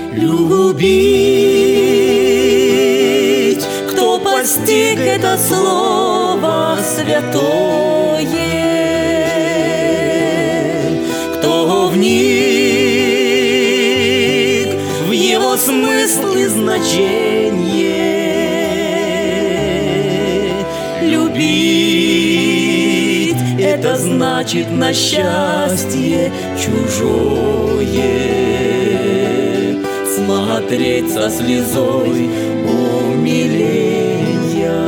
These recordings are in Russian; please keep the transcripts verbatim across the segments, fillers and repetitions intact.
Любить, кто постиг это слово святое, кто вник в его смысл и значение. Любить — это значит на счастье чужое смотреть со слезой умиления.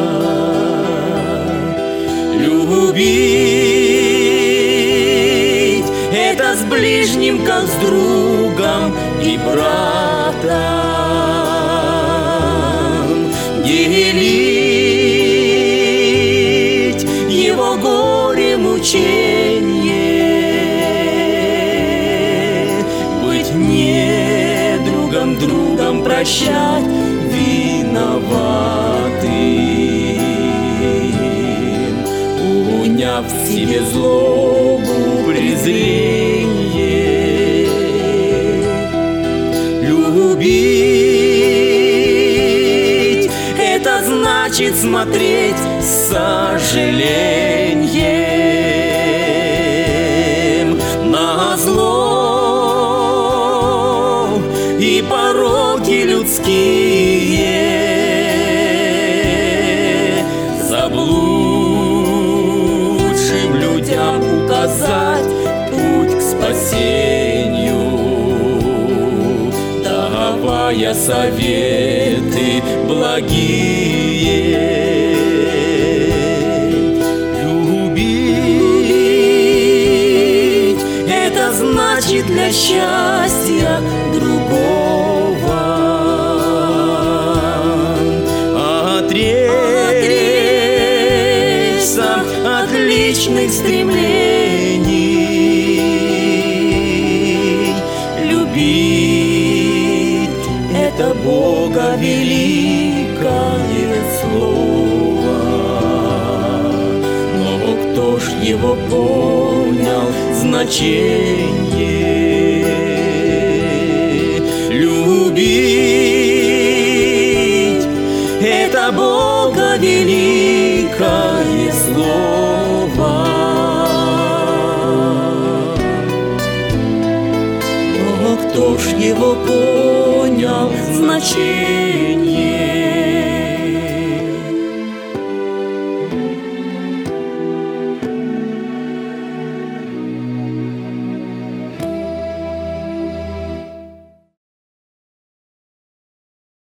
Любить — это с ближним, как с другом и братом, делить его горе, мучение, быть недругом, другом, прощать виноватым, уняв в себе злобу, презрение. Любить — это значит смотреть с сожалением на зло и пороки людские, заблудшим людям указать путь к спасению, давая советы благие. Любить — это значит для счастья другого отречься от личных стремлений. Любить — это Бога великое слово, но кто ж его понял значение? Любить — это Бога великое слово, но кто ж его понял значение?